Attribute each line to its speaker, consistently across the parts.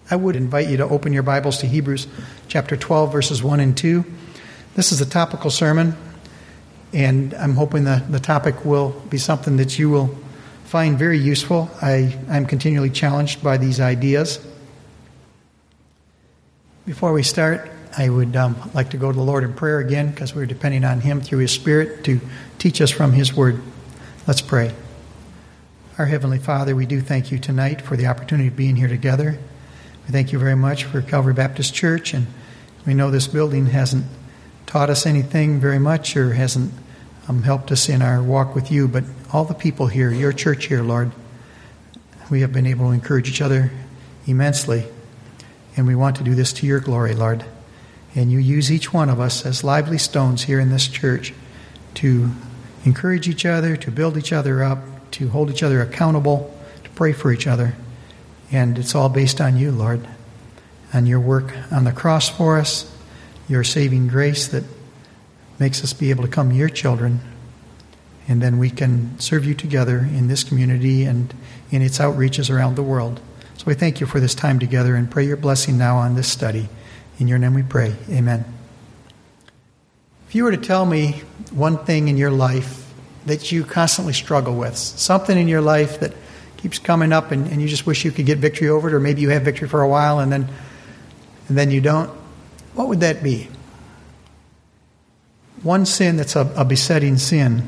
Speaker 1: I would invite you to open your Bibles to Hebrews chapter 12, verses 1 and 2. This is a topical sermon, and I'm hoping the topic will be something that you will find very useful. I'm continually challenged by these ideas. Before we start, I would like to go to the Lord in prayer again, because we're depending on Him through His Spirit to teach us from His Word. Let's pray. Our Heavenly Father, we do thank you tonight for the opportunity of being here together. We thank you very much for Calvary Baptist Church, and we know this building hasn't taught us anything very much or hasn't helped us in our walk with you, but all the people here, your church here, Lord, we have been able to encourage each other immensely, and we want to do this to your glory, Lord. And you use each one of us as lively stones here in this church to encourage each other, to build each other up, to hold each other accountable, to pray for each other. And it's all based on you, Lord, on your work on the cross for us, your saving grace that makes us be able to come your children, and then we can serve you together in this community and in its outreaches around the world. So we thank you for this time together and pray your blessing now on this study. In your name we pray. Amen. If you were to tell me one thing in your life that you constantly struggle with, something in your life that keeps coming up and you just wish you could get victory over it, or maybe you have victory for a while and then you don't, what would that be? One sin that's a besetting sin.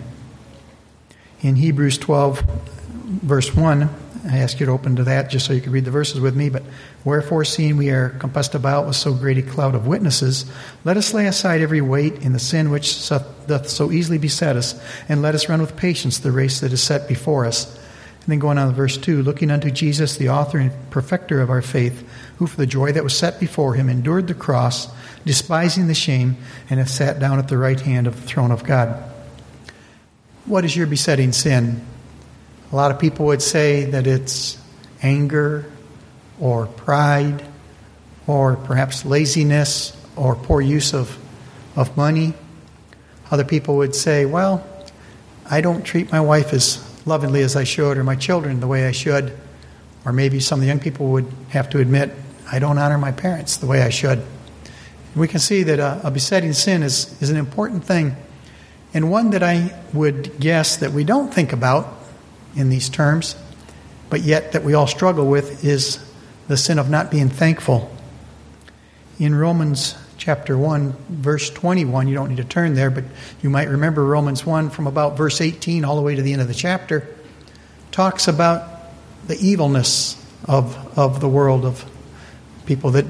Speaker 1: In Hebrews 12, verse 1, I ask you to open to that just so you can read the verses with me. But wherefore, seeing we are compassed about with so great a cloud of witnesses, let us lay aside every weight and the sin which doth so easily beset us, and let us run with patience the race that is set before us. And then going on to verse 2, looking unto Jesus, the author and perfecter of our faith, who for the joy that was set before him endured the cross, despising the shame, and hath sat down at the right hand of the throne of God. What is your besetting sin? A lot of people would say that it's anger or pride or perhaps laziness or poor use of money. Other people would say, well, I don't treat my wife as lovingly as I should, or my children the way I should. Or maybe some of the young people would have to admit, I don't honor my parents the way I should. We can see that a besetting sin is an important thing, and one that I would guess that we don't think about in these terms, but yet that we all struggle with, is the sin of not being thankful. In Romans chapter 1, verse 21, you don't need to turn there, but you might remember Romans 1 from about verse 18 all the way to the end of the chapter, talks about the evilness of the world, of people that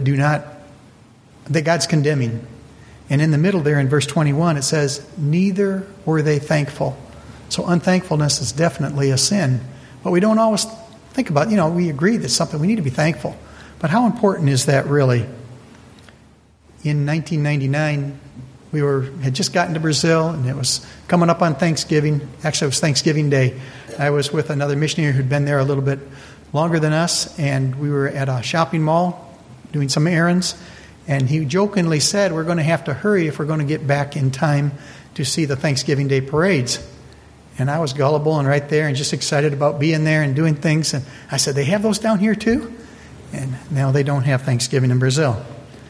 Speaker 1: God's condemning. And in the middle there in verse 21 it says, neither were they thankful. So unthankfulness is definitely a sin. But we don't always think about, we agree that's something we need to be thankful. But how important is that really? In 1999, we had just gotten to Brazil, and it was coming up on Thanksgiving. Actually, it was Thanksgiving Day. I was with another missionary who'd been there a little bit longer than us, and we were at a shopping mall doing some errands. And he jokingly said, we're going to have to hurry if we're going to get back in time to see the Thanksgiving Day parades. And I was gullible and right there and just excited about being there and doing things. And I said, they have those down here too? And now they don't have Thanksgiving in Brazil.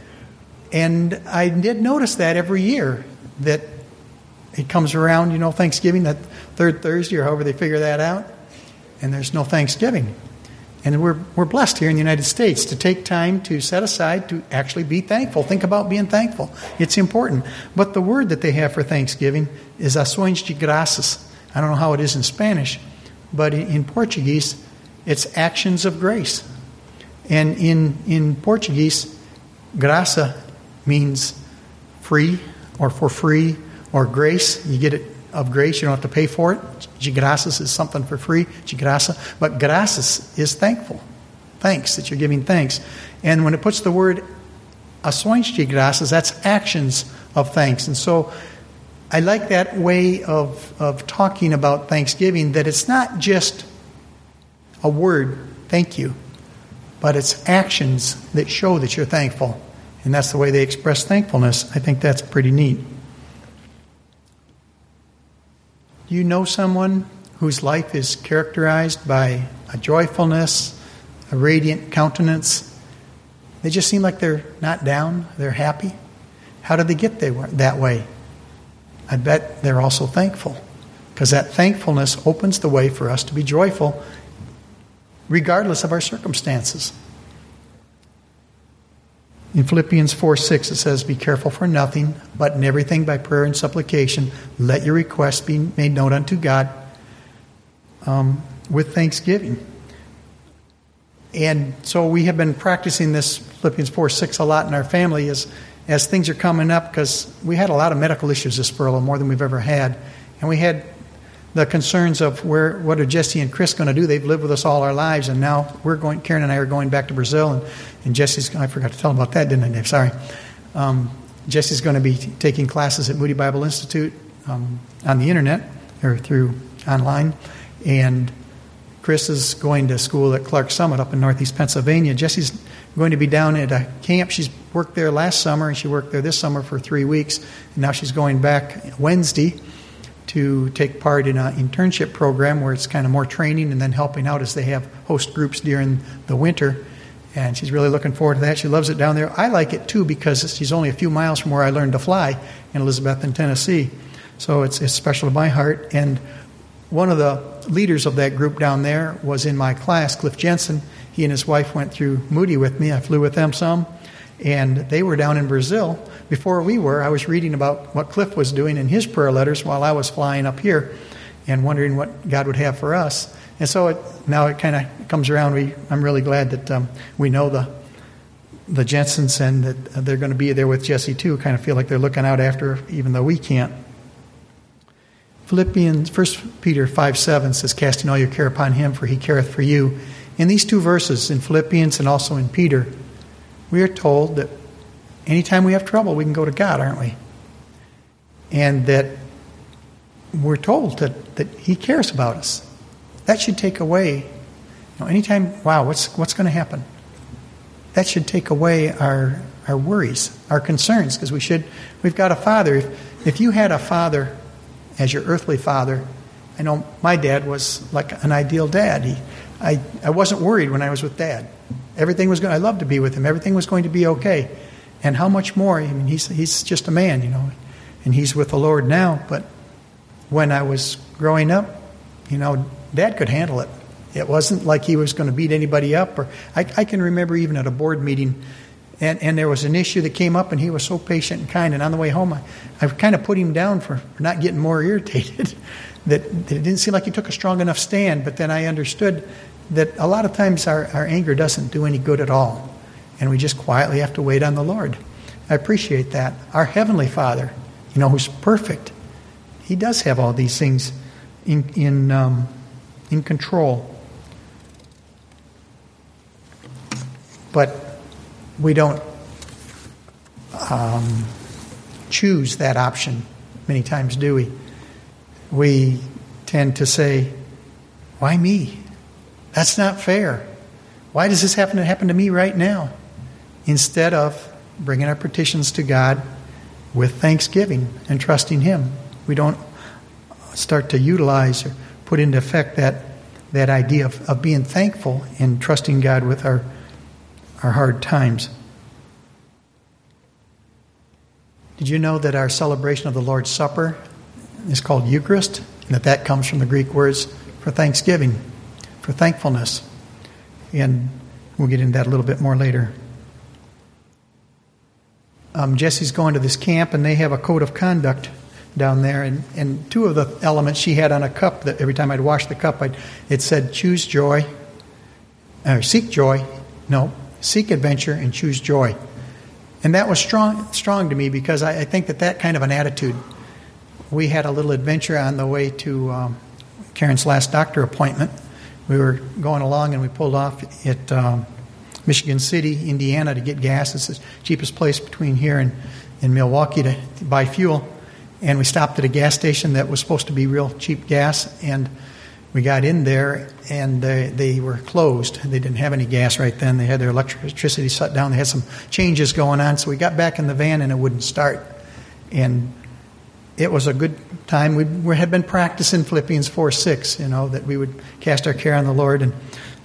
Speaker 1: And I did notice that every year that it comes around, Thanksgiving, that third Thursday or however they figure that out, and there's no Thanksgiving. And we're blessed here in the United States to take time to set aside to actually be thankful. Think about being thankful. It's important. But the word that they have for Thanksgiving is ações de graças. I don't know how it is in Spanish, but in Portuguese, it's actions of grace. And in Portuguese, graça means free or for free or grace. You get it of grace. You don't have to pay for it. De graças is something for free. De graça. But graças is thankful. Thanks, that you're giving thanks. And when it puts the word ações de graças, that's actions of thanks. And so I like that way of talking about Thanksgiving, that it's not just a word, thank you, but it's actions that show that you're thankful. And that's the way they express thankfulness. I think that's pretty neat. Do you know someone whose life is characterized by a joyfulness, a radiant countenance, They just seem like they're not down. They're happy. How did they get that way? I bet they're also thankful, because that thankfulness opens the way for us to be joyful regardless of our circumstances. In Philippians 4:6 it says, "Be careful for nothing, but in everything by prayer and supplication, let your requests be made known unto God with thanksgiving." And so we have been practicing this Philippians 4:6 a lot in our family as things are coming up, because we had a lot of medical issues this furlough, more than we've ever had. And we had the concerns of what are Jesse and Chris going to do? They've lived with us all our lives, and now Karen and I are going back to Brazil, and Jesse's, I forgot to tell them about that, didn't I, Dave? Sorry. Jesse's going to be taking classes at Moody Bible Institute on the internet, or through online, and Chris is going to school at Clark Summit up in northeast Pennsylvania. Jesse's going to be down at a camp. She's worked there last summer, and she worked there this summer for 3 weeks, and now she's going back Wednesday to take part in an internship program where it's kind of more training and then helping out as they have host groups during the winter. And she's really looking forward to that. She loves it down there. I like it too, because she's only a few miles from where I learned to fly in Elizabethton, Tennessee. So it's special to my heart. And one of the leaders of that group down there was in my class, Cliff Jensen. He and his wife went through Moody with me. I flew with them some. And they were down in Brazil before we were. I was reading about what Cliff was doing in his prayer letters while I was flying up here and wondering what God would have for us. And so now it kind of comes around. I'm really glad that we know the Jensens, and that they're going to be there with Jesse too. Kind of feel like they're looking out after her, even though we can't. 1 Peter 5:7 says, "Casting all your care upon him, for he careth for you." In these two verses, in Philippians and also in Peter, we are told that anytime we have trouble, we can go to God, aren't we? And that we're told that he cares about us. That should take away, anytime, what's going to happen? That should take away our worries, our concerns, because we've got a father. If you had a father as your earthly father, I know my dad was like an ideal dad. I wasn't worried when I was with Dad. Everything was good. I loved to be with him. Everything was going to be okay. And how much more? I mean, he's just a man, and he's with the Lord now. But when I was growing up, Dad could handle it. It wasn't like he was going to beat anybody up. Or I can remember even at a board meeting, and there was an issue that came up, and he was so patient and kind. And on the way home, I kind of put him down for not getting more irritated. that it didn't seem like he took a strong enough stand. But then I understood that a lot of times our anger doesn't do any good at all. And we just quietly have to wait on the Lord. I appreciate that. Our Heavenly Father, who's perfect, he does have all these things in control. But we don't choose that option many times, do we? We tend to say, why me? That's not fair. Why does this happen to me right now? Instead of bringing our petitions to God with thanksgiving and trusting Him. We don't start to utilize or put into effect that idea of being thankful and trusting God with our hard times. Did you know that our celebration of the Lord's Supper is called Eucharist? And that comes from the Greek words for thanksgiving, for thankfulness. And we'll get into that a little bit more later. Jesse's going to this camp, and they have a code of conduct down there. And two of the elements she had on a cup, that every time I'd wash the cup, it said, choose joy, or seek joy. No, seek adventure and choose joy. And that was strong to me, because I think that kind of an attitude. We had a little adventure on the way to Karen's last doctor appointment. We were going along, and we pulled off at Michigan City, Indiana, to get gas. It's the cheapest place between here and Milwaukee to buy fuel. And we stopped at a gas station that was supposed to be real cheap gas. And we got in there, and they were closed. They didn't have any gas right then. They had their electricity shut down. They had some changes going on. So we got back in the van, and it wouldn't start. And it was a good time. We had been practicing Philippians 4:6, that we would cast our care on the Lord. And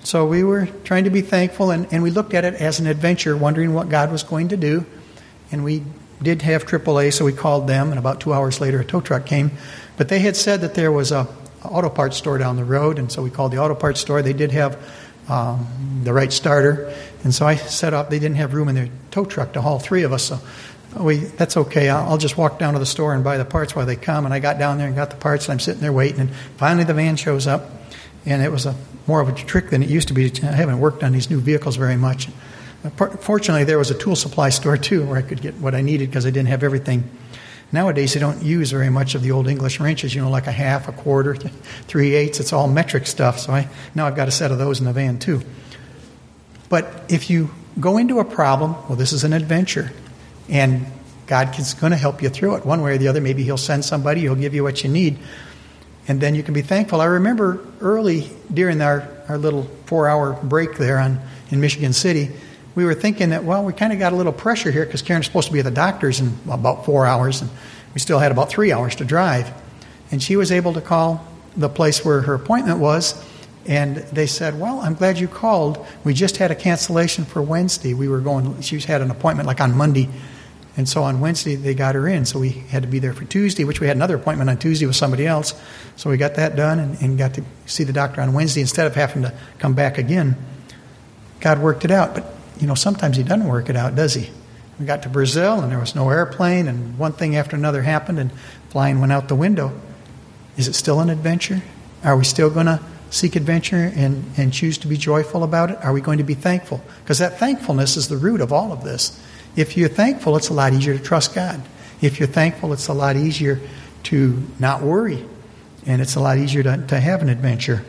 Speaker 1: So we were trying to be thankful, and we looked at it as an adventure, wondering what God was going to do. And we did have AAA, so we called them, and about 2 hours later a tow truck came. But they had said that there was a auto parts store down the road, and so we called the auto parts store. They did have the right starter, and so I set up. They didn't have room in their tow truck to haul three of us, so that's okay. I'll just walk down to the store and buy the parts while they come. And I got down there and got the parts, and I'm sitting there waiting, and finally the van shows up, and it was more of a trick than it used to be. I haven't worked on these new vehicles very much. Fortunately, there was a tool supply store, too, where I could get what I needed because I didn't have everything. Nowadays, they don't use very much of the old English wrenches, like a half, a quarter, 3/8. It's all metric stuff. So now I've got a set of those in the van, too. But if you go into a problem, well, this is an adventure. And God is going to help you through it one way or the other. Maybe He'll send somebody. He'll give you what you need. And then you can be thankful. I remember early during our little 4-hour break there in Michigan City, we were thinking that, well, we kind of got a little pressure here because Karen's supposed to be at the doctor's in about 4 hours, and we still had about 3 hours to drive. And she was able to call the place where her appointment was, and they said, well, I'm glad you called. We just had a cancellation for Wednesday. She had an appointment like on Monday, and so on Wednesday they got her in. So we had to be there for Tuesday, which we had another appointment on Tuesday with somebody else. So we got that done and got to see the doctor on Wednesday instead of having to come back again. God worked it out, but sometimes He doesn't work it out, does He? We got to Brazil, and there was no airplane, and one thing after another happened, and flying went out the window. Is it still an adventure? Are we still going to seek adventure and choose to be joyful about it? Are we going to be thankful? Because that thankfulness is the root of all of this. If you're thankful, it's a lot easier to trust God. If you're thankful, it's a lot easier to not worry, and it's a lot easier to have an adventure.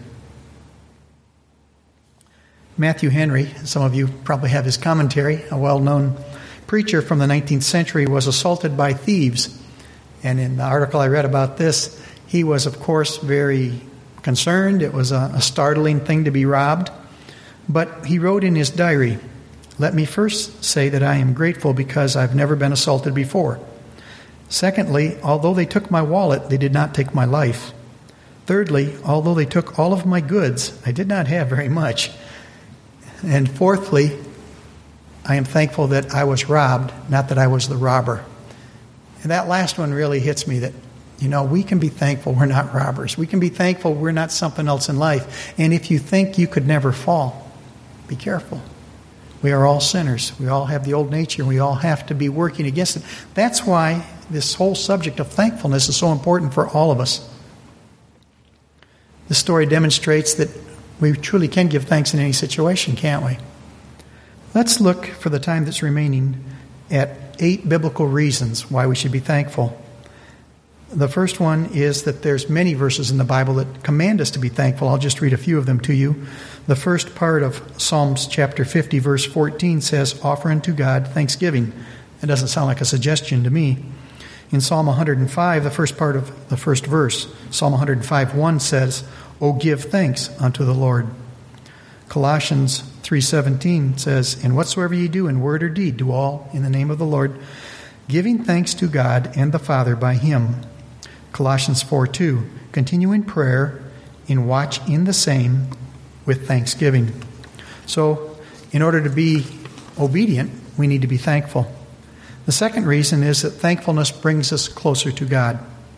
Speaker 1: Matthew Henry, some of you probably have his commentary, a well-known preacher from the 19th century, was assaulted by thieves. And in the article I read about this, he was, of course, very concerned. It was a startling thing to be robbed. But he wrote in his diary, "Let me first say that I am grateful because I've never been assaulted before. Secondly, although they took my wallet, they did not take my life. Thirdly, although they took all of my goods, I did not have very much. And fourthly, I am thankful that I was robbed, not that I was the robber." And that last one really hits me that, we can be thankful we're not robbers. We can be thankful we're not something else in life. And if you think you could never fall, be careful. We are all sinners. We all have the old nature. We all have to be working against it. That's why this whole subject of thankfulness is so important for all of us. This story demonstrates that we truly can give thanks in any situation, can't we? Let's look, for the time that's remaining, at 8 biblical reasons why we should be thankful. The first one is that there's many verses in the Bible that command us to be thankful. I'll just read a few of them to you. The first part of Psalms chapter 50, verse 14 says, "Offer unto God thanksgiving." It doesn't sound like a suggestion to me. In Psalm 105, the first part of the first verse, Psalm 105:1 says, "O give thanks unto the Lord." Colossians 3:17 says, "And whatsoever ye do in word or deed, do all in the name of the Lord, giving thanks to God and the Father by Him." Colossians 4:2, "Continue in prayer, in watch in the same, with thanksgiving." So, in order to be obedient, we need to be thankful. The second reason is that thankfulness brings us closer to God.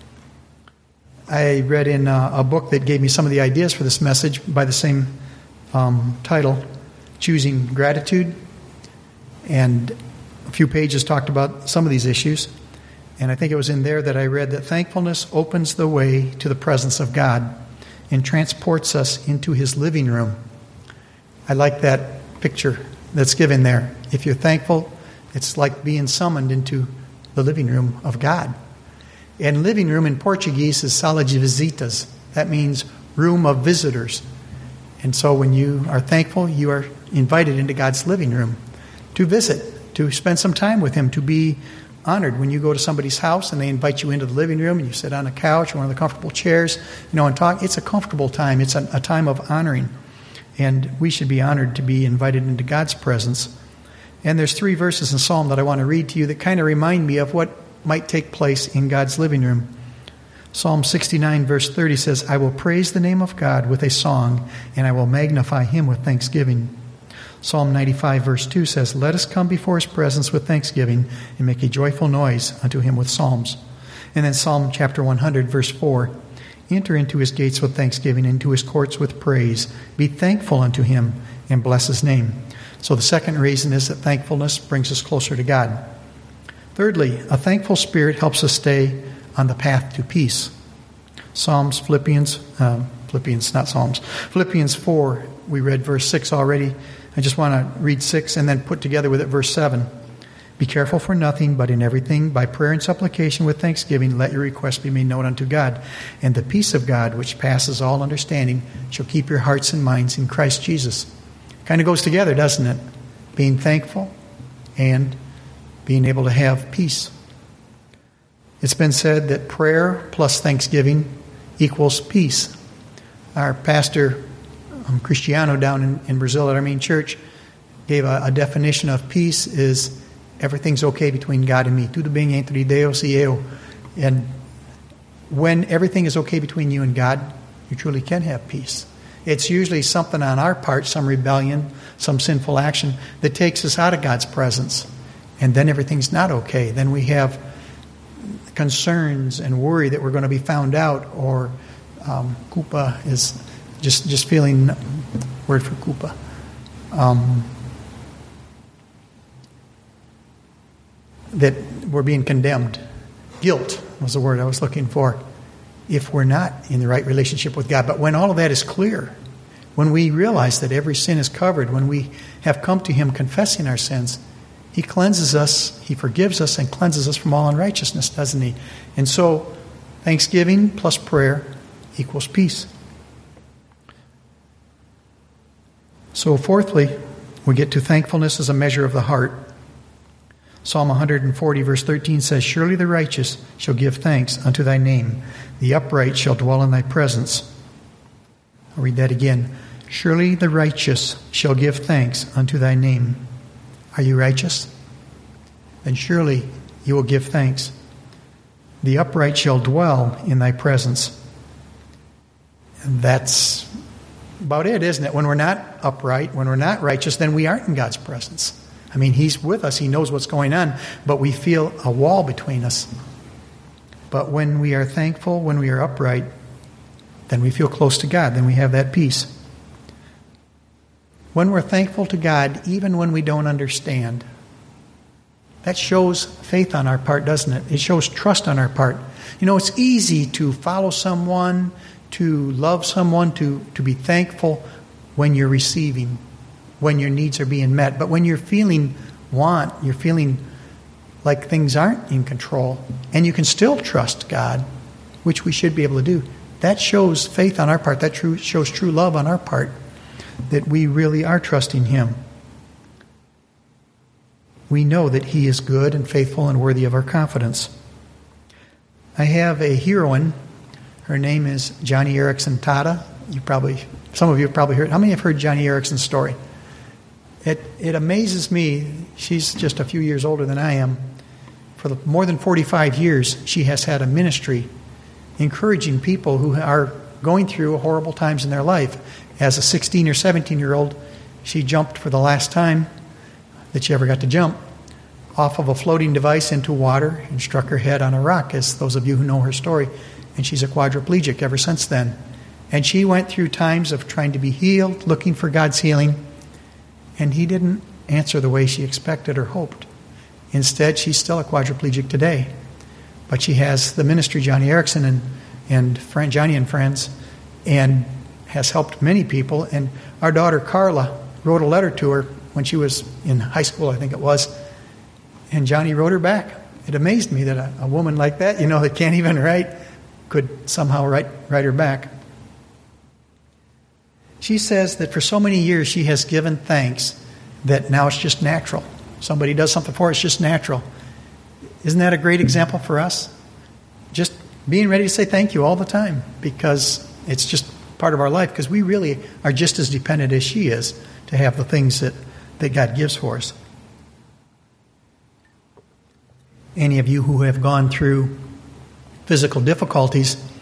Speaker 1: I read in a book that gave me some of the ideas for this message by the same title, Choosing Gratitude. And a few pages talked about some of these issues. And I think it was in there that I read that thankfulness opens the way to the presence of God and transports us into His living room. I like that picture that's given there. If you're thankful, it's like being summoned into the living room of God. And living room in Portuguese is sala de visitas. That means room of visitors. And so when you are thankful, you are invited into God's living room to visit, to spend some time with Him, to be honored. When you go to somebody's house and they invite you into the living room and you sit on a couch or one of the comfortable chairs, and talk, it's a comfortable time. It's a time of honoring. And we should be honored to be invited into God's presence. And there's 3 verses in Psalm that I want to read to you that kind of remind me of what might take place in God's living room. Psalm 69 verse 30 says, I will praise the name of God with a song, and I will magnify him with thanksgiving. Psalm 95 verse 2 says, let us come before his presence with thanksgiving and make a joyful noise unto him with psalms. And then Psalm chapter 100 verse 4, enter into his gates with thanksgiving, into his courts with praise. Be thankful unto him and bless his name. So the second reason is that thankfulness brings us closer to God. Thirdly, a thankful spirit helps us stay on the path to peace. Philippians 4, we read verse 6 already. I just want to read 6 and then put together with it verse 7. Be careful for nothing, but in everything, by prayer and supplication with thanksgiving, let your requests be made known unto God. And the peace of God, which passes all understanding, shall keep your hearts and minds in Christ Jesus. Kind of goes together, doesn't it? Being thankful and being able to have peace. It's been said that prayer plus thanksgiving equals peace. Our pastor, Cristiano, down in Brazil at our main church, gave a definition of peace is everything's okay between God and me. Tudo bem entre Deus e eu. And when everything is okay between you and God, you truly can have peace. It's usually something on our part, some rebellion, some sinful action, that takes us out of God's presence. And then everything's not okay. Then we have concerns and worry that we're going to be found out, or culpa is just feeling, word for culpa. That we're being condemned. Guilt was the word I was looking for, if we're not in the right relationship with God. But when all of that is clear, when we realize that every sin is covered, when we have come to him confessing our sins, he cleanses us, he forgives us, and cleanses us from all unrighteousness, doesn't he? And so, thanksgiving plus prayer equals peace. So fourthly, we get to thankfulness as a measure of the heart. Psalm 140 verse 13 says, surely the righteous shall give thanks unto thy name. The upright shall dwell in thy presence. I'll read that again. Surely the righteous shall give thanks unto thy name. Are you righteous? Then surely you will give thanks. The upright shall dwell in thy presence. And that's about it, isn't it? When we're not upright, when we're not righteous, then we aren't in God's presence. I mean, he's with us. He knows what's going on, but we feel a wall between us. But when we are thankful, when we are upright, then we feel close to God. Then we have that peace. When we're thankful to God, even when we don't understand, that shows faith on our part, doesn't it? It shows trust on our part. You know, it's easy to follow someone, to love someone, to be thankful when you're receiving, when your needs are being met. But when you're feeling you're feeling like things aren't in control, and you can still trust God, which we should be able to do, that shows faith on our part. That shows true love on our part, that we really are trusting him. We know that he is good and faithful and worthy of our confidence. I have a heroine. Her name is Joni Eareckson Tada. Some of you have probably heard. How many have heard Joni Eareckson's story? It amazes me. She's just a few years older than I am. For more than 45 years, she has had a ministry encouraging people who are going through horrible times in their life. As a 16 or 17-year-old, she jumped for the last time that she ever got to jump off of a floating device into water and struck her head on a rock, as those of you who know her story. And she's a quadriplegic ever since then. And she went through times of trying to be healed, looking for God's healing, and he didn't answer the way she expected or hoped. Instead, she's still a quadriplegic today. But she has the ministry, Joni Eareckson and Joni and Friends, and has helped many people. And our daughter, Carla, wrote a letter to her when she was in high school, I think it was. And Joni wrote her back. It amazed me that a woman like that, that can't even write, could somehow write her back. She says that for so many years she has given thanks that now it's just natural. Somebody does something for her, it's just natural. Isn't that a great example for us? Just being ready to say thank you all the time, because it's just part of our life, because we really are just as dependent as she is to have the things that God gives for us. Any of you who have gone through physical difficulties,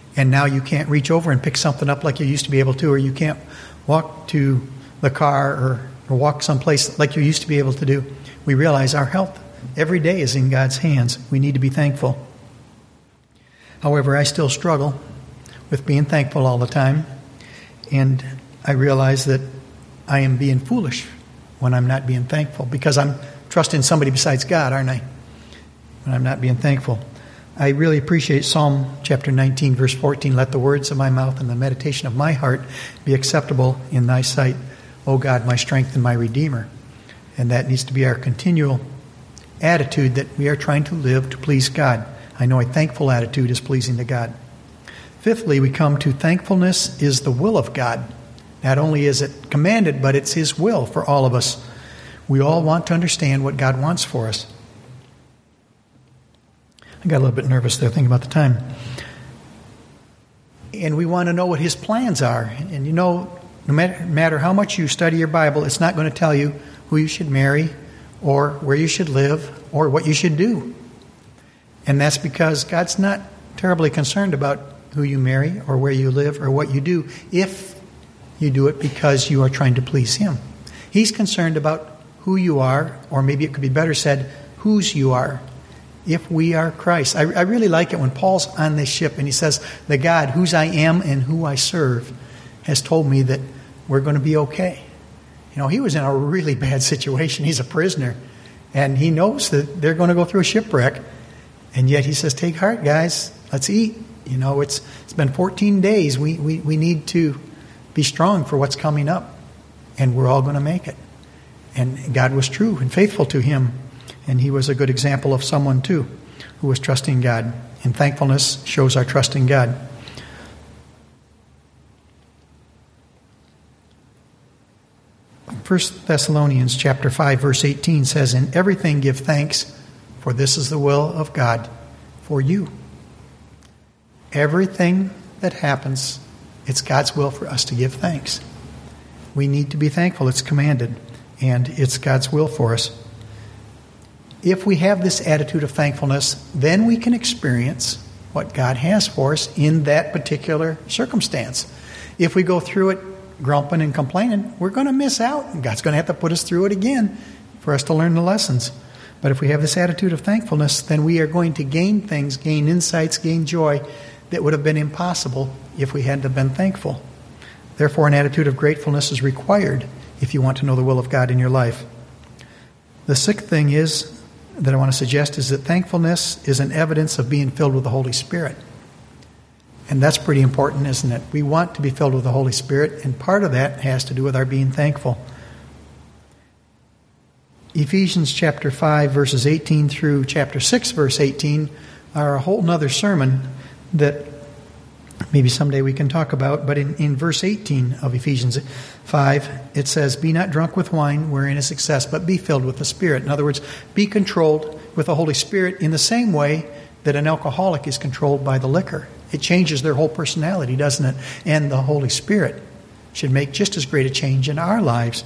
Speaker 1: and now you can't reach over and pick something up like you used to be able to, or you can't walk to the car or walk someplace like you used to be able to do. We realize our health every day is in God's hands. We need to be thankful. However, I still struggle with being thankful all the time, and I realize that I am being foolish when I'm not being thankful, because I'm trusting somebody besides God, aren't I? When I'm not being thankful. I really appreciate Psalm chapter 19, verse 14. Let the words of my mouth and the meditation of my heart be acceptable in thy sight, O God, my strength and my Redeemer. And that needs to be our continual attitude, that we are trying to live to please God. I know a thankful attitude is pleasing to God. Fifthly, we come to thankfulness is the will of God. Not only is it commanded, but it's His will for all of us. We all want to understand what God wants for us. I got a little bit nervous there thinking about the time. And we want to know what His plans are. And you know, no matter how much you study your Bible, it's not going to tell you who you should marry or where you should live or what you should do. And that's because God's not terribly concerned about who you marry or where you live or what you do if you do it because you are trying to please Him. He's concerned about who you are, or maybe it could be better said, whose you are, if we are Christ. I really like it when Paul's on this ship and he says, the God whose I am and who I serve has told me that we're going to be okay. You know, he was in a really bad situation. He's a prisoner, and he knows that they're going to go through a shipwreck, and yet he says, take heart, guys, let's eat. You know, it's been 14 days. We need to be strong for what's coming up, and we're all going to make it. And God was true and faithful to him, and he was a good example of someone, too, who was trusting God. And thankfulness shows our trust in God. First Thessalonians chapter 5, verse 18 says, in everything give thanks, for this is the will of God for you. Everything that happens, it's God's will for us to give thanks. We need to be thankful. It's commanded, and it's God's will for us. If we have this attitude of thankfulness, then we can experience what God has for us in that particular circumstance. If we go through it grumping and complaining, we're going to miss out, and God's going to have to put us through it again for us to learn the lessons. But if we have this attitude of thankfulness, then we are going to gain things, gain insights, gain joy that would have been impossible if we hadn't have been thankful. Therefore, an attitude of gratefulness is required if you want to know the will of God in your life. The sixth thing that I want to suggest is that thankfulness is an evidence of being filled with the Holy Spirit. And that's pretty important, isn't it? We want to be filled with the Holy Spirit, and part of that has to do with our being thankful. Ephesians chapter 5, verses 18 through chapter 6, verse 18 are a whole nother sermon that maybe someday we can talk about. But in verse 18 of Ephesians 5, it says, be not drunk with wine wherein is excess, but be filled with the Spirit. In other words, be controlled with the Holy Spirit in the same way that an alcoholic is controlled by the liquor. It changes their whole personality, doesn't it? And the Holy Spirit should make just as great a change in our lives.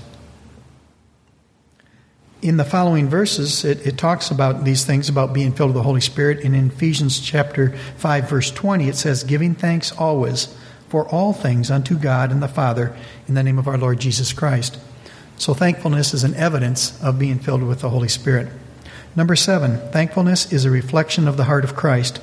Speaker 1: In the following verses, it talks about these things, about being filled with the Holy Spirit. And in Ephesians chapter 5, verse 20, it says, giving thanks always for all things unto God and the Father in the name of our Lord Jesus Christ. So thankfulness is an evidence of being filled with the Holy Spirit. Number 7, thankfulness is a reflection of the heart of Christ.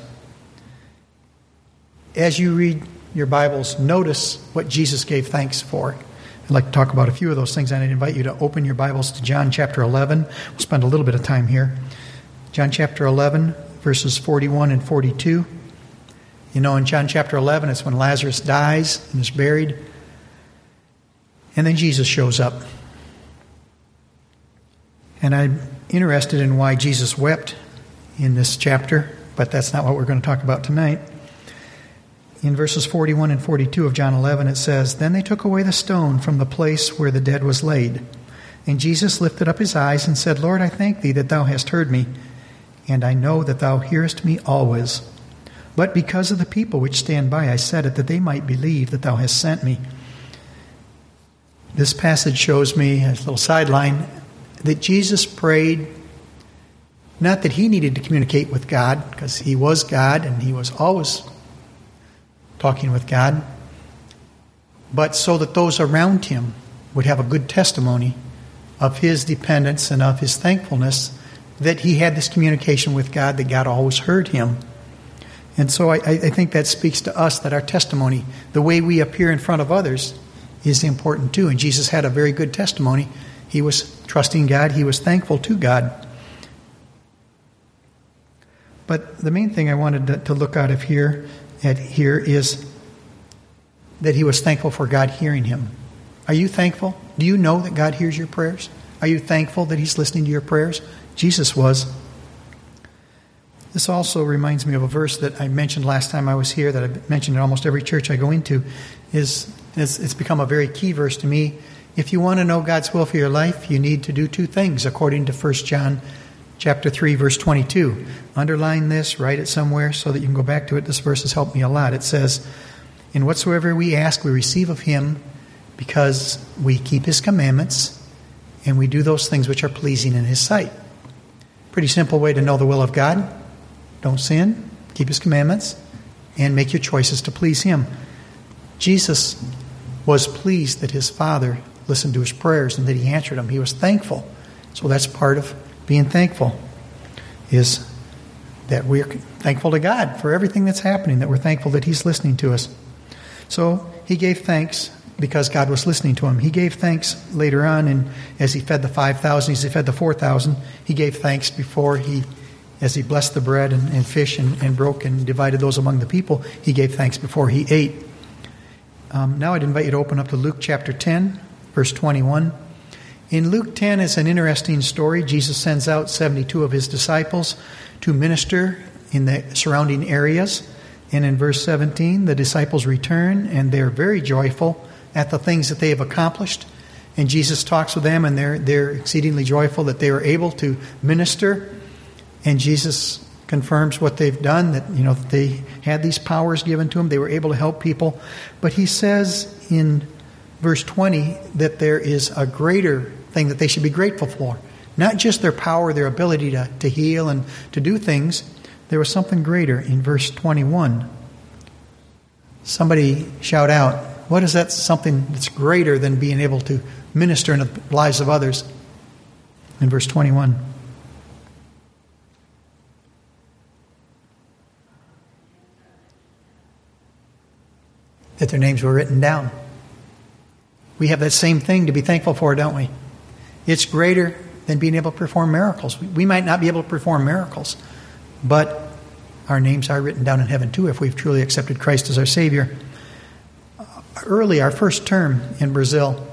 Speaker 1: As you read your Bibles, notice what Jesus gave thanks for. I'd like to talk about a few of those things, and I'd invite you to open your Bibles to John chapter 11. We'll spend a little bit of time here. John chapter 11, verses 41 and 42. You know, in John chapter 11, it's when Lazarus dies and is buried. And then Jesus shows up. And I'm interested in why Jesus wept in this chapter, but that's not what we're going to talk about tonight. In verses 41 and 42 of John 11, it says, then they took away the stone from the place where the dead was laid. And Jesus lifted up his eyes and said, Lord, I thank thee that thou hast heard me, and I know that thou hearest me always. But because of the people which stand by, I said it, that they might believe that thou hast sent me. This passage shows me, as a little sideline, that Jesus prayed, not that he needed to communicate with God, because he was God and he was always talking with God, but so that those around him would have a good testimony of his dependence and of his thankfulness that he had this communication with God, that God always heard him. And so I think that speaks to us, that our testimony, the way we appear in front of others, is important too. And Jesus had a very good testimony. He was trusting God. He was thankful to God. But the main thing I wanted to look at here is that he was thankful for God hearing him. Are you thankful? Do you know that God hears your prayers? Are you thankful that he's listening to your prayers? Jesus was. This also reminds me of a verse that I mentioned last time I was here, that I've mentioned in almost every church I go into. It's become a very key verse to me. If you want to know God's will for your life, you need to do two things, according to 1 John chapter 3, verse 22. Underline this, write it somewhere so that you can go back to it. This verse has helped me a lot. It says, "In whatsoever we ask, we receive of him, because we keep his commandments, and we do those things which are pleasing in his sight." Pretty simple way to know the will of God. Don't sin, keep his commandments, and make your choices to please him. Jesus was pleased that his Father listened to his prayers and that he answered them. He was thankful. So that's part of being thankful, is that we're thankful to God for everything that's happening, that we're thankful that he's listening to us. So he gave thanks because God was listening to him. He gave thanks later on, and as he fed the 5,000, as he fed the 4,000, he gave thanks as he blessed the bread and fish and broke and divided those among the people. He gave thanks before he ate. Now I'd invite you to open up to Luke chapter 10, verse 21. In Luke 10, it's an interesting story. Jesus sends out 72 of his disciples to minister in the surrounding areas. And in verse 17, the disciples return, and they're very joyful at the things that they have accomplished. And Jesus talks with them, and they're exceedingly joyful that they were able to minister. And Jesus confirms what they've done, that that they had these powers given to them. They were able to help people. But he says in verse 20 that there is a greater thing that they should be grateful for. Not just their power, their ability to heal and to do things. There was something greater in verse 21. Somebody shout out, what is that something that's greater than being able to minister in the lives of others? In verse 21. That their names were written down. We have that same thing to be thankful for, don't we? It's greater than being able to perform miracles. We might not be able to perform miracles, but our names are written down in heaven too if we've truly accepted Christ as our Savior. Early, our first term in Brazil,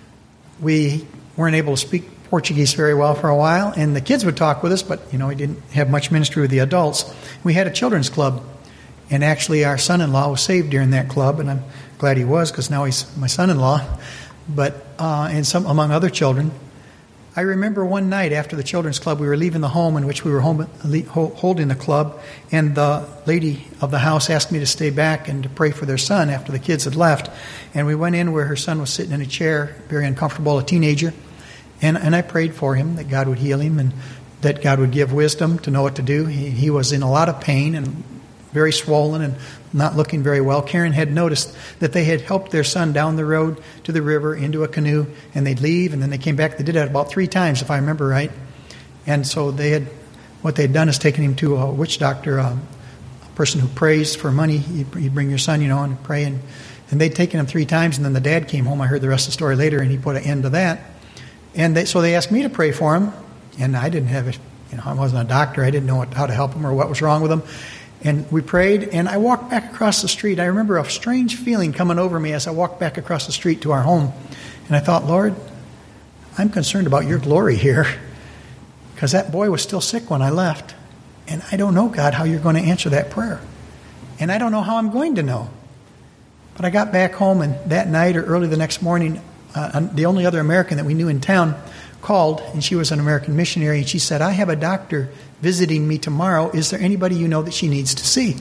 Speaker 1: we weren't able to speak Portuguese very well for a while, and the kids would talk with us, but we didn't have much ministry with the adults. We had a children's club. And actually, our son-in-law was saved during that club, and I'm glad he was, because now he's my son-in-law. But among other children, I remember one night after the children's club, we were leaving the home in which we were holding the club, and the lady of the house asked me to stay back and to pray for their son after the kids had left. And we went in where her son was sitting in a chair, very uncomfortable, a teenager, and I prayed for him that God would heal him and that God would give wisdom to know what to do. He was in a lot of pain and very swollen and not looking very well. Karen had noticed that they had helped their son down the road to the river into a canoe, and they'd leave, and then they came back. They did that about 3 times, if I remember right. And so what they'd done is taken him to a witch doctor, a person who prays for money. You bring your son, and pray. And they'd taken him 3 times, and then the dad came home. I heard the rest of the story later, and he put an end to that. And so they asked me to pray for him, and I didn't have it. I wasn't a doctor. I didn't know how to help him or what was wrong with him. And we prayed, and I walked back across the street. I remember a strange feeling coming over me as I walked back across the street to our home. And I thought, Lord, I'm concerned about your glory here, because that boy was still sick when I left. And I don't know, God, how you're going to answer that prayer. And I don't know how I'm going to know. But I got back home, and that night or early the next morning, the only other American that we knew in town called, and she was an American missionary, and she said, I have a doctor visiting me tomorrow. Is there anybody you know that she needs to see?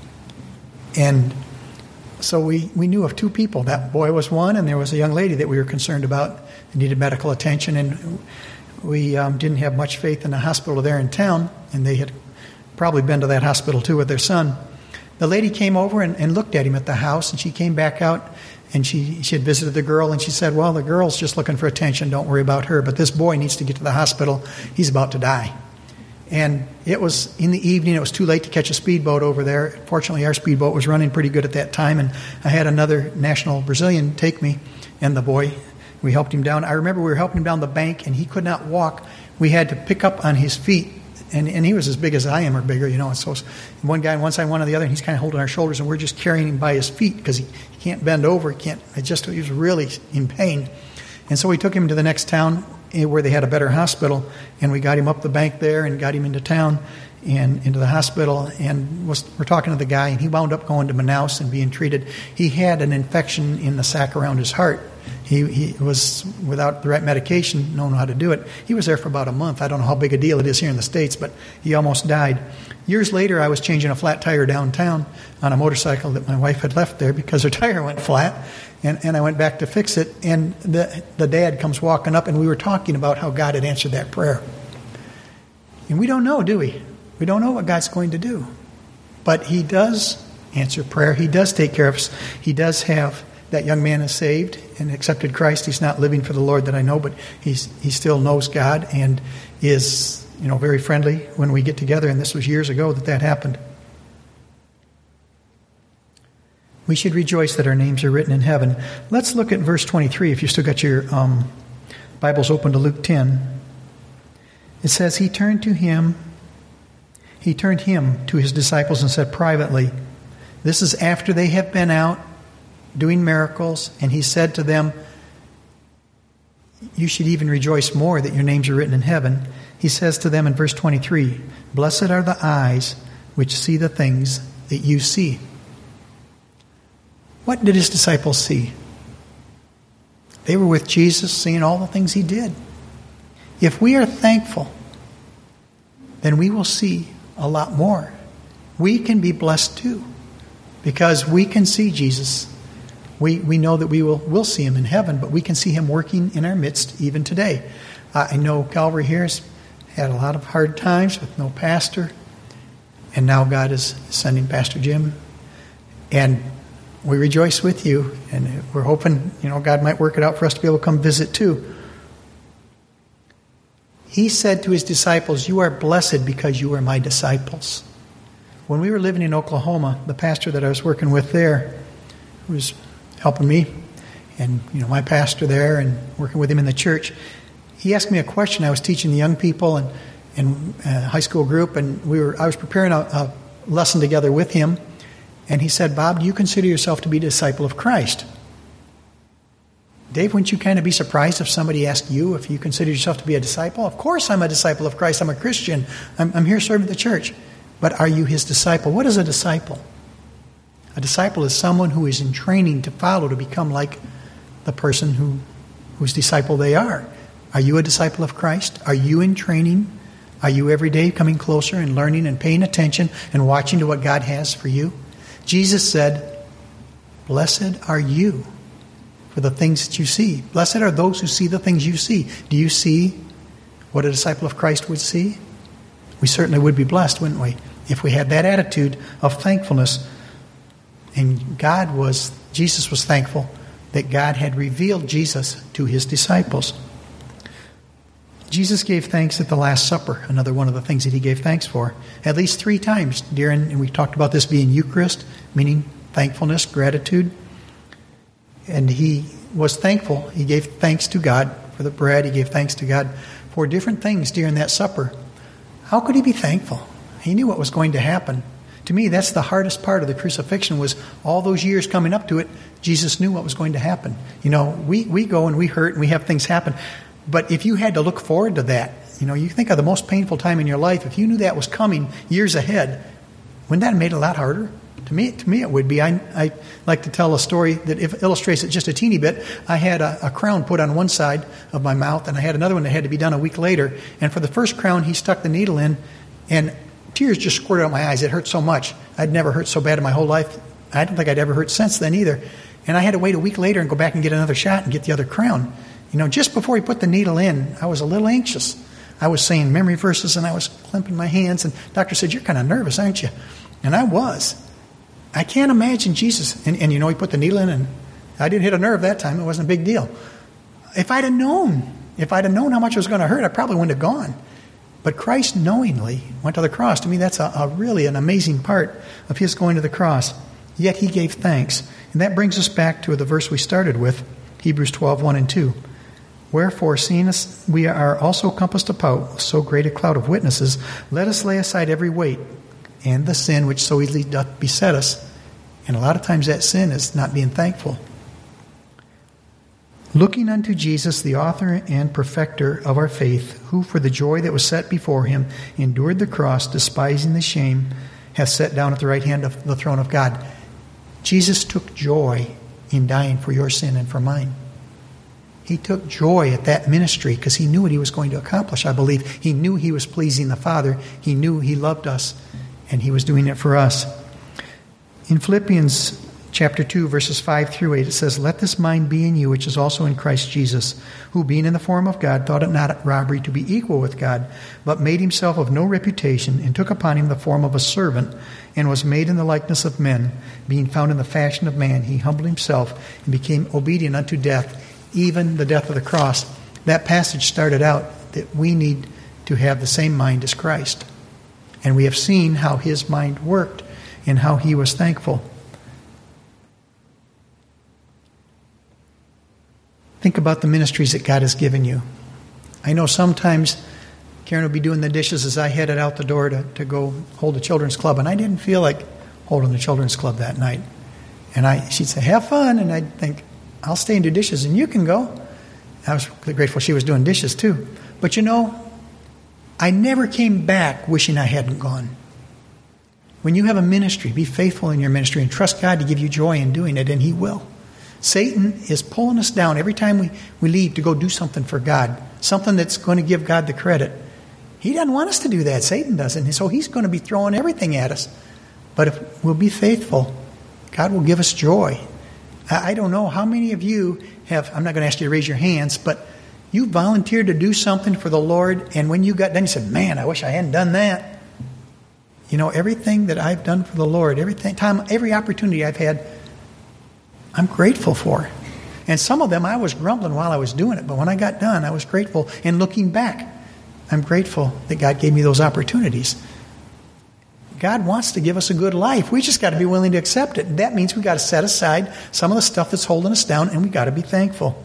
Speaker 1: And so we knew of 2 people. That boy was one, and there was a young lady that we were concerned about that needed medical attention. And we didn't have much faith in the hospital there in town, and they had probably been to that hospital too with their son. the lady came over and looked at him at the house, and she came back out, and she had visited the girl, and she said, well, the girl's just looking for attention. Don't worry about her. But this boy needs to get to the hospital. He's about to die. And it was in the evening. It was too late to catch a speedboat over there. Fortunately, our speedboat was running pretty good at that time, and I had another national Brazilian take me and the boy. We helped him down. I remember we were helping him down the bank, and he could not walk. We had to pick up on his feet, and he was as big as I am or bigger, And so one guy on one side, one on the other, and he's kind of holding our shoulders, and we're just carrying him by his feet because he can't bend over. He was really in pain. And so we took him to the next town where they had a better hospital, and we got him up the bank there and got him into town and into the hospital, and we're talking to the guy, and he wound up going to Manaus and being treated. He had an infection in the sac around his heart. He was, without the right medication, don't know how to do it. He was there for about a month. I don't know how big a deal it is here in the States, but he almost died. Years later, I was changing a flat tire downtown on a motorcycle that my wife had left there because her tire went flat, and I went back to fix it, and the dad comes walking up, and we were talking about how God had answered that prayer. And we don't know, do we? We don't know what God's going to do. But He does answer prayer. He does take care of us. He does have... That young man is saved and accepted Christ. He's not living for the Lord that I know, but he still knows God and is, very friendly when we get together. And this was years ago that happened. We should rejoice that our names are written in heaven. Let's look at verse 23. If you still got your Bibles open to Luke 10, it says, He turned him to his disciples and said privately. This is after they have been out doing miracles, and He said to them, you should even rejoice more that your names are written in heaven. He says to them in verse 23, Blessed are the eyes which see the things that you see. What did His disciples see? They were with Jesus, seeing all the things He did. If we are thankful, then we will see a lot more. We can be blessed too, because we can see Jesus. We know that we'll see Him in heaven, but we can see Him working in our midst even today. I know Calvary here has had a lot of hard times with no pastor, and now God is sending Pastor Jim, and we rejoice with you, and we're hoping God might work it out for us to be able to come visit too. He said to His disciples, you are blessed because you are my disciples. When we were living in Oklahoma, the pastor that I was working with there, who was helping me, and my pastor there, and working with him in the church, he asked me a question. I was teaching the young people and high school group, and I was preparing a lesson together with him, and he said, Bob, do you consider yourself to be a disciple of Christ? Dave, wouldn't you kind of be surprised if somebody asked you if you consider yourself to be a disciple? Of course I'm a disciple of Christ. I'm a Christian. I'm here serving the church. But are you His disciple? What is a disciple? A disciple is someone who is in training to follow, to become like the person whose disciple they are. Are you a disciple of Christ? Are you in training? Are you every day coming closer and learning and paying attention and watching to what God has for you? Jesus said, Blessed are you for the things that you see. Blessed are those who see the things you see. Do you see what a disciple of Christ would see? We certainly would be blessed, wouldn't we, if we had that attitude of thankfulness. And Jesus was thankful that God had revealed Jesus to His disciples. Jesus gave thanks at the Last Supper, another one of the things that He gave thanks for, at least 3 times and we talked about this being Eucharist, meaning thankfulness, gratitude. And He was thankful. He gave thanks to God for the bread. He gave thanks to God for different things during that supper. How could He be thankful? He knew what was going to happen. To me, that's the hardest part of the crucifixion, was all those years coming up to it, Jesus knew what was going to happen. We go and we hurt and we have things happen. But if you had to look forward to that, you think of the most painful time in your life, if you knew that was coming years ahead, wouldn't that have made it a lot harder? To me it would be. I like to tell a story that illustrates it just a teeny bit. I had a crown put on one side of my mouth, and I had another one that had to be done a week later. And for the first crown, he stuck the needle in, and tears just squirted out my eyes. It hurt so much. I'd never hurt so bad in my whole life. I don't think I'd ever hurt since then either. And I had to wait a week later and go back and get another shot and get the other crown. Just before he put the needle in, I was a little anxious. I was saying memory verses, and I was clenching my hands. And the doctor said, "You're kind of nervous, aren't you?" And I was. I can't imagine Jesus. And he put the needle in, and I didn't hit a nerve that time. It wasn't a big deal. If I'd have known how much it was going to hurt, I probably wouldn't have gone. But Christ knowingly went to the cross. To me, that's a really an amazing part of his going to the cross. Yet he gave thanks. And that brings us back to the verse we started with, Hebrews 12, 1 and 2. Wherefore, seeing us, we are also compassed about with so great a cloud of witnesses, let us lay aside every weight and the sin which so easily doth beset us. And a lot of times that sin is not being thankful. Looking unto Jesus, the author and perfecter of our faith, who for the joy that was set before him endured the cross, despising the shame, hath sat down at the right hand of the throne of God. Jesus took joy in dying for your sin and for mine. He took joy at that ministry because he knew what he was going to accomplish, I believe. He knew he was pleasing the Father. He knew he loved us, and he was doing it for us. In Philippians chapter 2, verses 5 through 8, it says, Let this mind be in you, which is also in Christ Jesus, who being in the form of God, thought it not robbery to be equal with God, but made himself of no reputation, and took upon him the form of a servant, and was made in the likeness of men. Being found in the fashion of man, he humbled himself, and became obedient unto death, even the death of the cross. That passage started out that we need to have the same mind as Christ. And we have seen how his mind worked and how he was thankful. Think about the ministries that God has given you. I know sometimes Karen would be doing the dishes as I headed out the door to go hold the children's club, and I didn't feel like holding the children's club that night. And she'd say, have fun, and I'd think, I'll stay and do dishes, and you can go. I was grateful she was doing dishes too. But I never came back wishing I hadn't gone. When you have a ministry, be faithful in your ministry and trust God to give you joy in doing it, and he will. Satan is pulling us down every time we leave to go do something for God, something that's going to give God the credit. He doesn't want us to do that. Satan doesn't. And so he's going to be throwing everything at us. But if we'll be faithful, God will give us joy. I don't know how many of you have, I'm not going to ask you to raise your hands, but you volunteered to do something for the Lord, and when you got done, you said, man, I wish I hadn't done that. Everything that I've done for the Lord, every opportunity I've had, I'm grateful for. And some of them I was grumbling while I was doing it, but when I got done, I was grateful. And looking back, I'm grateful that God gave me those opportunities. God wants to give us a good life. We just got to be willing to accept it. That means we got to set aside some of the stuff that's holding us down, and we got to be thankful.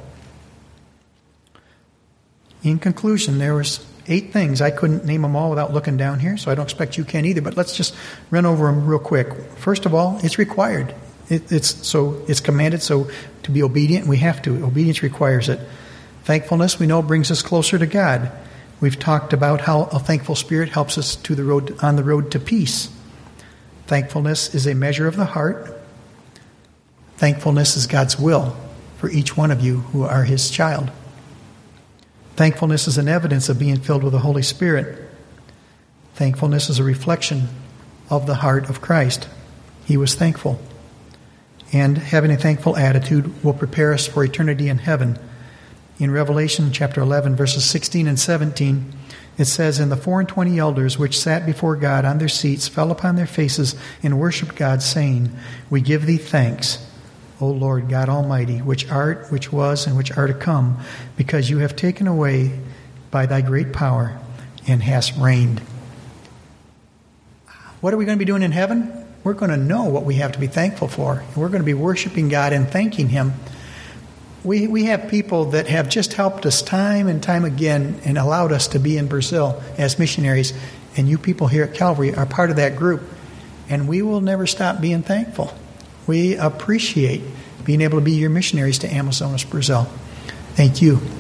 Speaker 1: In conclusion, there was 8 things. I couldn't name them all without looking down here, so I don't expect you can either, but let's just run over them real quick. First of all, it's required. It's commanded, so to be obedient, we have to. Obedience requires it. Thankfulness, we know, brings us closer to God. We've talked about how a thankful spirit helps us on the road to peace. Thankfulness is a measure of the heart. Thankfulness is God's will for each one of you who are his child. Thankfulness is an evidence of being filled with the Holy Spirit. Thankfulness is a reflection of the heart of Christ. He was thankful. And having a thankful attitude will prepare us for eternity in heaven. In Revelation chapter 11, verses 16 and 17, it says, And the 24 elders which sat before God on their seats fell upon their faces and worshipped God, saying, We give thee thanks, O Lord God Almighty, which art, which was, and which are to come, because you have taken away by thy great power and hast reigned. What are we going to be doing in heaven? We're going to know what we have to be thankful for. And we're going to be worshiping God and thanking him. We have people that have just helped us time and time again and allowed us to be in Brazil as missionaries. And you people here at Calvary are part of that group. And we will never stop being thankful. We appreciate being able to be your missionaries to Amazonas, Brazil. Thank you.